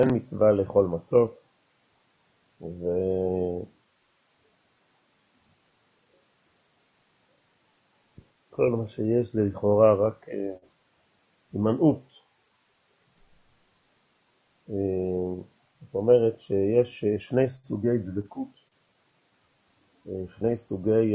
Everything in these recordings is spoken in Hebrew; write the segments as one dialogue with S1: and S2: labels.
S1: אין מצווה לאכול מצות, וכל מה שיש זה לכאורה רק הימנעות. זאת אומרת שיש שני סוגי דבקות, שני סוגי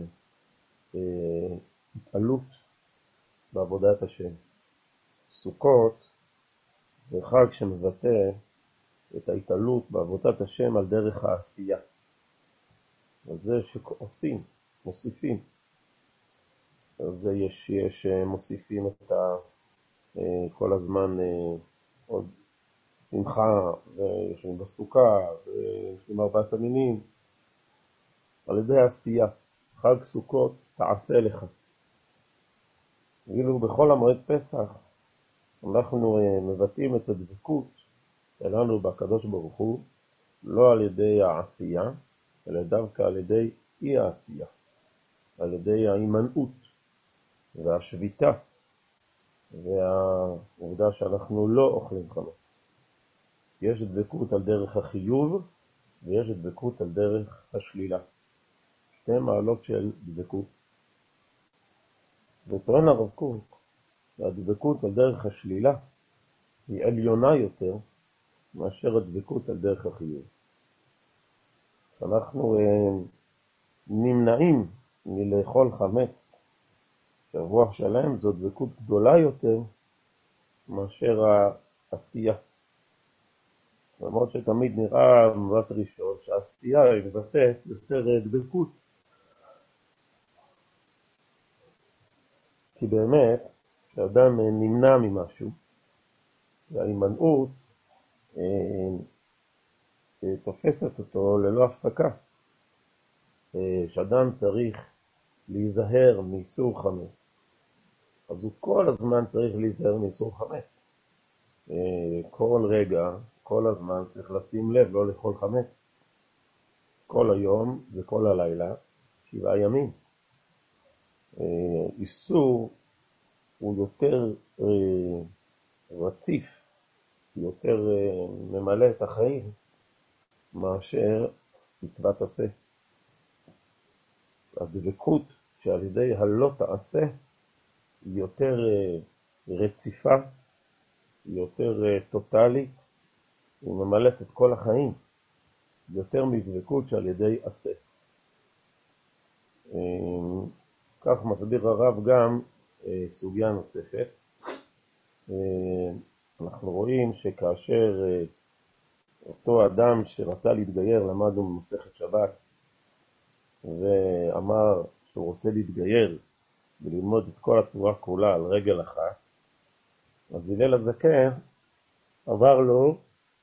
S1: התעלות בעבודת השם. סוכות זה חג שמבטא את ההתעלות בעבודת השם על דרך העשייה. על זה שעושים, מוסיפים. על זה יש מוסיפים את כל הזמן עוד שמחה, ויושבים בסוכה, ויושבים ארבעת המינים. על ידי העשייה. חג סוכות תעשה לך. ואילו בכל המועד פסח אנחנו מבטאים את הדבקות שלנו בקדוש ברוך הוא, לא על ידי העשייה, אלא דווקא על ידי אי העשייה, על ידי ההימנעות והשביתה והעובדה שאנחנו לא אוכלים חמץ. יש דבקות על דרך החיוב ויש דבקות על דרך השלילה. שתי מעלות של דבקות. וטוען הרב קוק, הדבקות על דרך השלילה היא עליונה יותר מאשר הדבקות על דרך החיוב. אנחנו נמנעים מלאכול חמץ שבוע שלם, זו דבקות גדולה יותר מאשר העשייה. למרות שתמיד נראה במבט ראשון שהעשייה היא מבטאת יותר דבקות. כי באמת, כשאדם נמנע ממשהו, וההימנעות תופסת אותו ללא הפסקה. שאדם צריך להיזהר מאיסור חמץ, אז הוא כל הזמן צריך להיזהר מאיסור חמץ. כל רגע, כל הזמן צריך לשים לב לא לאכול חמץ. כל היום וכל הלילה, 7 ימים. איסור הוא יותר רציף, יותר ממלא את החיים מאשר מצוות עשה. הדבקות שעל ידי הלא תעשה היא יותר רציפה, היא יותר טוטלית, היא ממלאת את כל החיים, יותר מדבקות שעל ידי עשה. כך מסביר הרב גם סוגיה נוספת. אנחנו רואים שכאשר אותו אדם שרצה להתגייר, למדנו במסכת שבת, ואמר שהוא רוצה להתגייר וללמוד את כל התורה כולה על רגל אחת, אז הלל הזקן עבר לו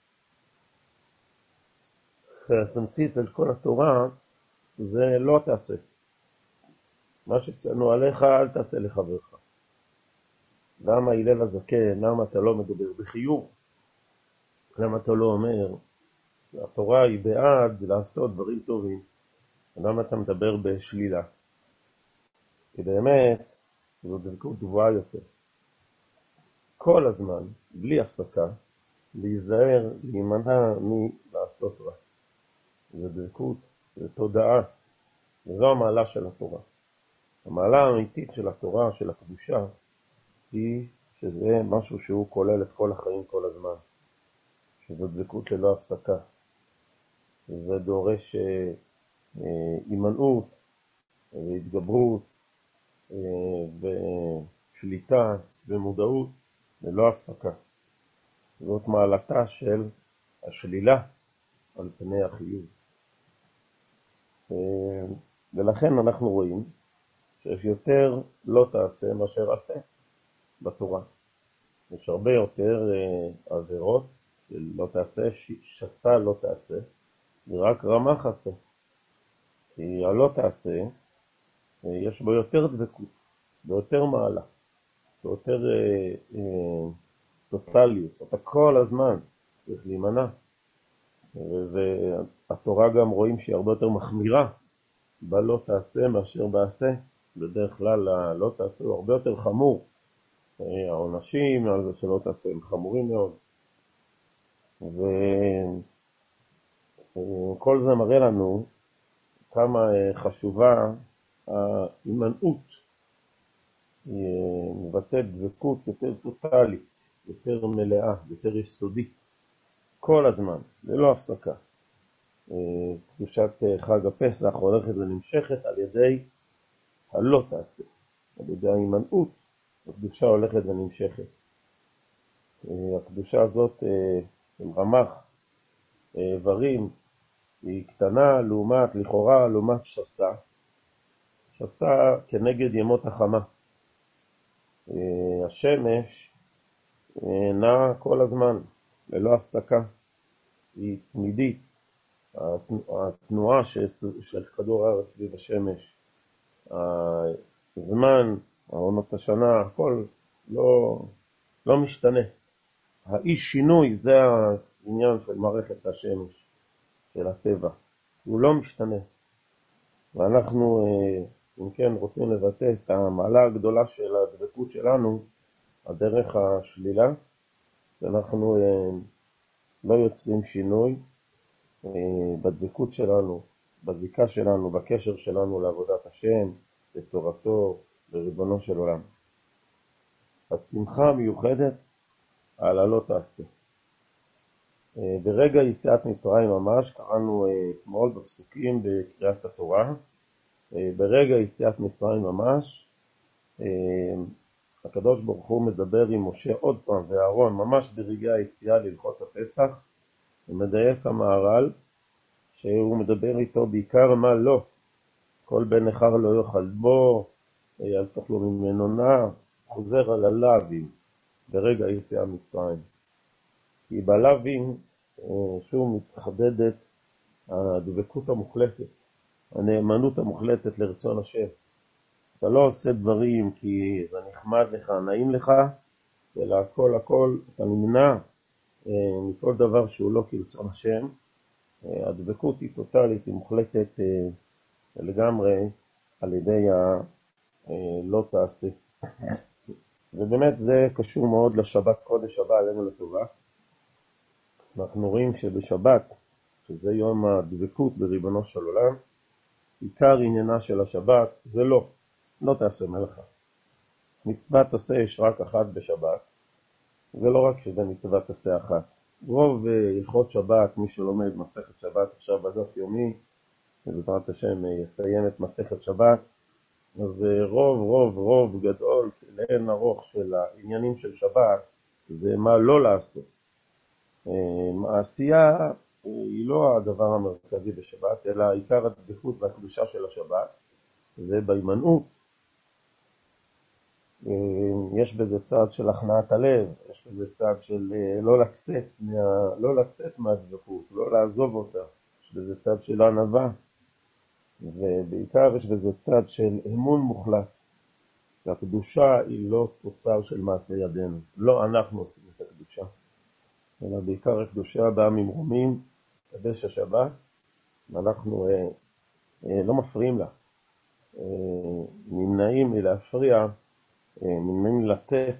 S1: שהתמצית על כל התורה זה לא תעשה. מה שצאנו עליך אל תעשה לחברך. למה הלל הזקן? למה אתה לא מדבר בחיוב? למה אתה לא אומר שהתורה היא בעד לעשות דברים טובים? למה אתה מדבר בשלילה? כי באמת זו דבקות גבוהה יותר. כל הזמן, בלי הפסקה, להיזהר, להימנע מלעשות רע. זו דבקות, זו תודעה. וזו המעלה של התורה. המעלה האמיתית של התורה, של הקדושה, היא שזה משהו שהוא כולל את כל החיים כל הזמן. שזו דבקות ללא הפסקה. זה דורש הימנעות והתגברות ושליטה ומודעות ללא הפסקה. זאת מעלתה של השלילה על פני החיוב. ולכן אנחנו רואים שיש יותר לא תעשה מאשר עשה בתורה. יש הרבה יותר עבירות של לא תעשה, שסה לא תעשה, ורק רמח עשה. כי הלא תעשה, יש בו יותר דבקות, ביותר מעלה, ביותר טוטליות. אתה כל הזמן צריך להימנע. והתורה גם רואים שהיא הרבה יותר מחמירה בלא תעשה מאשר בעשה. בדרך כלל הלא תעשה הוא הרבה יותר חמור. העונשים על זה שלא תעשה הם חמורים מאוד. וכל זה מראה לנו כמה חשובה ההימנעות. היא מבטאת דבקות יותר טוטלית, יותר מלאה, יותר יסודית, כל הזמן, ללא הפסקה. קדושת חג הפסח הולכת ונמשכת על ידי הלא תעשה, על ידי ההימנעות, הקדושה הולכת ונמשכת. הקדושה הזאת של רמ"ח איברים היא קטנה לכאורה לעומת שסה, שסה כנגד ימות החמה. השמש נעה כל הזמן, ללא הפסקה, היא תמידית. התנועה של כדור הארץ סביב השמש, הזמן, העונות השנה, הכל לא משתנה. האי שינוי זה העניין של מערכת השמש, של הטבע. הוא לא משתנה. ואנחנו, אם כן, רוצים לבטא את המעלה הגדולה של הדבקות שלנו, הדרך השלילה, שאנחנו לא יוצרים שינוי בדבקות שלנו, בזיקה שלנו, בקשר שלנו לעבודת השם, לתורתו, לריבונו של עולם. השמחה מיוחדת על הלא תעשה. ברגע יציאת מצרים ממש, קראנו אתמול בפסוקים בקריאת התורה, ברגע יציאת מצרים ממש, הקדוש ברוך הוא מדבר עם משה עוד פעם ואהרון, ממש ברגע היציאה להלכות הפסח, ומדייק המהר"ל שהוא מדבר איתו בעיקר מה לא. כל בן נכר לא יאכל בו, אל תאכלו ממנו נע, חוזר על הלאווים ברגע יציאה מצרים. כי בלאווים שוב מתחדדת הדבקות המוחלטת, הנאמנות המוחלטת לרצון השם. אתה לא עושה דברים כי זה נחמד לך, נעים לך, אלא הכל אתה נמנע מכל דבר שהוא לא כרצון השם. הדבקות היא טוטלית, היא מוחלטת לגמרי על ידי הלא תעשה. ובאמת זה קשור מאוד לשבת קודש הבא עלינו לטובה. אנחנו רואים שבשבת, שזה יום הדבקות בריבונו של עולם, עיקר עניינה של השבת זה לא תעשה מלאכה. מצוות עשה יש רק אחת בשבת, זה לא רק שזה מצוות עשה אחת. רוב הלכות שבת, מי שלומד מסכת שבת עכשיו בדף יומי, בעזרת השם יסיים את מסכת שבת, אז רוב גדול לאין ארוך של העניינים של שבת זה מה לא לעשות. העשייה היא לא הדבר המרכזי בשבת, אלא עיקר הדבקות והקדושה של השבת זה בהימנעות. יש בזה צד של הכנעת הלב, יש בזה צד של לא לצאת מהדבקות, לא לעזוב אותה. יש בזה צד של ענווה, ובעיקר יש בזה צד של אמון מוחלט. שהקדושה היא לא תוצר של מעשה ידינו, לא אנחנו עושים את הקדושה, אלא בעיקר הקדושה באה ממרומים, קדש השבת, ואנחנו לא מפריעים לה, נמנעים מלהפריע, נמנעים לצאת,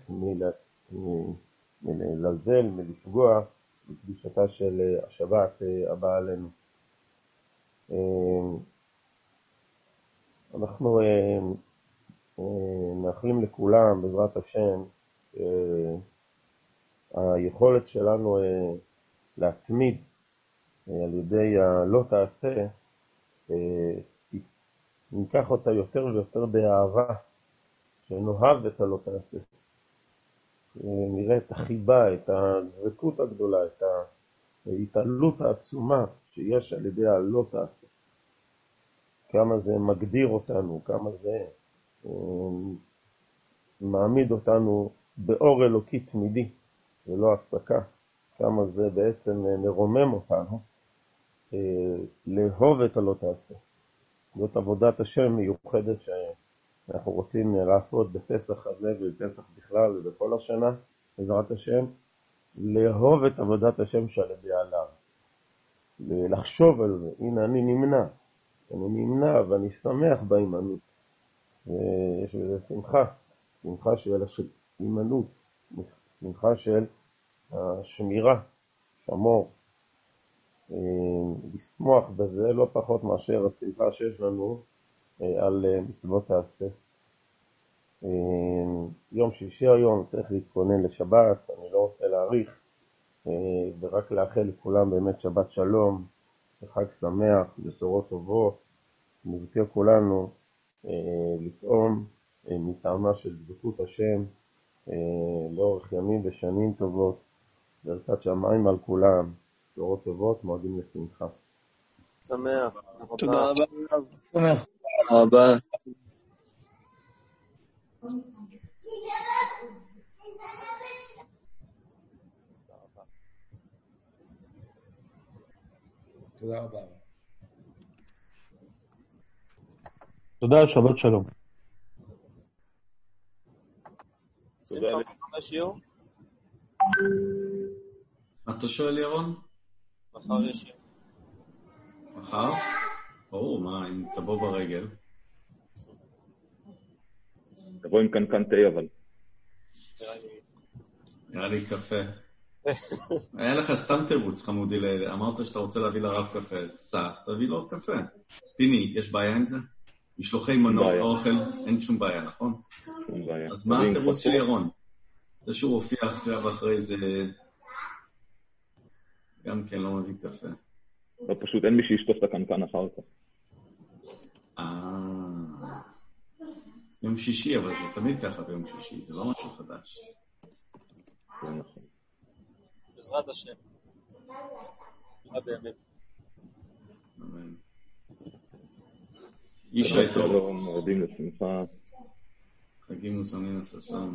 S1: מלזל, מלפגוע בקדושתה של השבת הבאה עלינו. אנחנו מאחלים לכולם בעזרת השם היכולת שלנו להתמיד על ידי הלא תעשה, ניקח אותה יותר ויותר באהבה, שנאהב את הלא תעשה, נראה את החיבה, את הדבקות הגדולה, את ההתעלות העצומה שיש על ידי הלא תעשה, כמה זה מגדיר אותנו, כמה זה מעמיד אותנו באור אלוקי תמידי ולא הפסקה, כמה זה בעצם מרומם אותנו לאהוב את הלא תעשה. זאת עבודת השם מיוחדת שאנחנו רוצים לעשות בפסח הזה ובפסח בכלל ובכל השנה בעזרת השם, לאהוב את עבודת השם שעל ידי עליו, לחשוב על זה. הנה אני נמנע ואני שמח בהימנעות, ויש בזה שמחה של הימנעות, שמחה של השמירה שמור, לשמוח בזה לא פחות מאשר השמחה שיש לנו על מצוות תעשה. יום שישי היום צריך להתכונן לשבת, אני לא רוצה להאריך, ורק לאחל לכולם באמת שבת שלום, חג שמח, בשורות טובות, נזכה כולנו לטעום מטעמה של דבקות השם לאורך ימים ושנים טובות, ברכת שמיים על כולם, בשורות טובות, מועדים לשמחה.
S2: שמח.
S3: תודה רבה.
S4: שמח.
S3: רבה.
S4: תודה רבה.
S5: תודה, שבת שלום.
S2: שמחה, מחר יש שיעור?
S6: אתה שואל ירון?
S2: מחר יש שיעור.
S6: מחר? ברור, מה, אם תבוא ברגל.
S7: תבוא עם קנקן תה אבל.
S6: נראה לי קפה. היה לך סתם תירוץ חמודי, אמרת שאתה רוצה להביא לרב קפה, סע, תביא לו קפה. פיני, יש בעיה עם זה? משלוחי מנות אוכל, אין שום בעיה, נכון?
S7: שום בעיה.
S6: אז מה התירוץ של ירון? זה שהוא הופיע עכשיו אחרי זה, גם כן לא מביא קפה.
S7: לא, פשוט אין מי שישטוף את הקנקן אחר כך.
S6: יום שישי, אבל זה תמיד ככה ביום שישי, זה לא משהו חדש.
S7: זה נכון.
S2: בעזרת השם. עד הימים.
S6: אמן. איש היתו.
S7: שלום, מועדים לשמחה.
S6: חגים וסמים הססם.